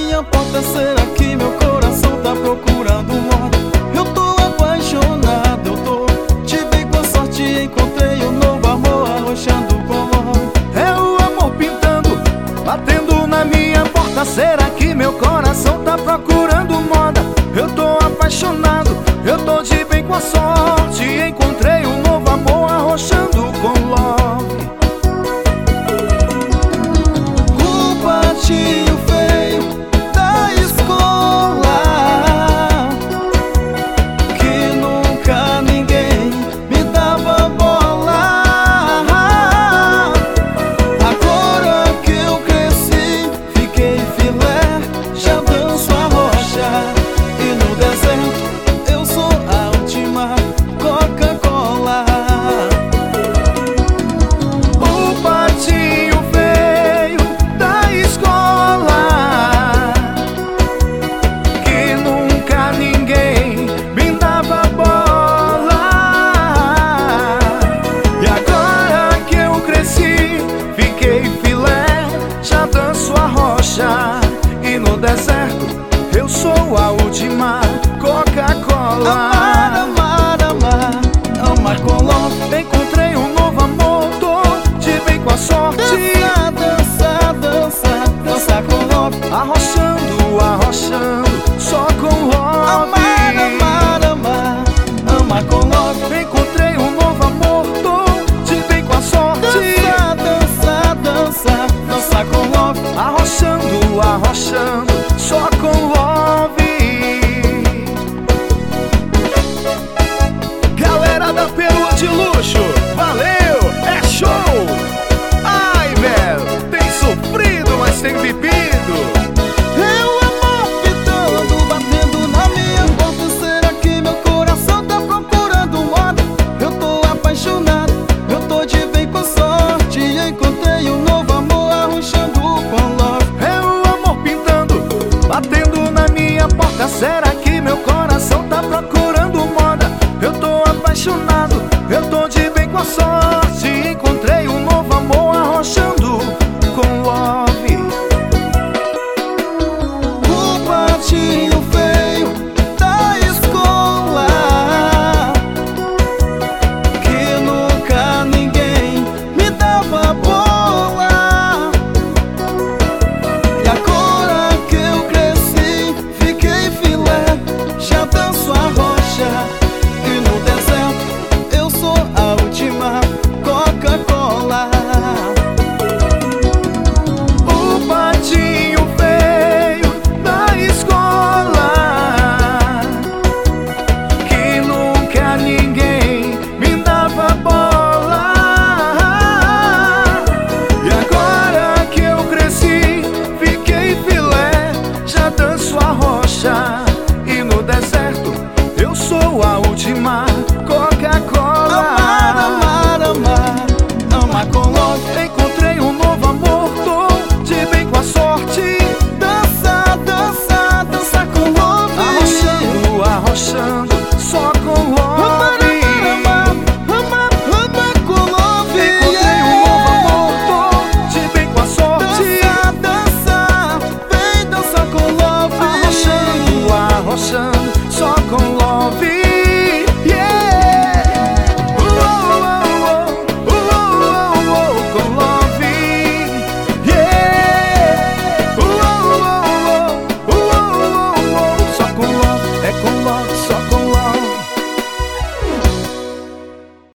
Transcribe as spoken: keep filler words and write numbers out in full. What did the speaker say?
minha porta, será que meu coração tá procurando moda? Eu tô apaixonado, eu tô. Tive com a sorte, encontrei um novo amor arrochando com love. É o amor pintando, batendo na minha porta. Será que meu coração tá procurando moda? Eu tô apaixonado, eu tô de bem com a sorte. Encontrei um novo amor arrochando com love. Patinho feio da escola, que nunca ninguém me dava bola. Agora que eu cresci, fiquei filé, já danço a rocha. E no deserto eu sou a última Coca-Cola. O patinho feio da escola, que nunca ninguém me dava bola. E agora que eu cresci, fiquei filé, já danço a rocha. E no deserto eu sou a última Coca-Cola. Amar, amar, amar, amar com love. Encontrei um novo amor, tô de bem com a sorte. Dança, dança, dança, dança com love. Arrochando, arrochando, só com love. Amar, amar, amar, amar com love. Encontrei um novo amor, tô de bem com a sorte. Dança, dança, dança, dança com love. Arrochando, arrochando,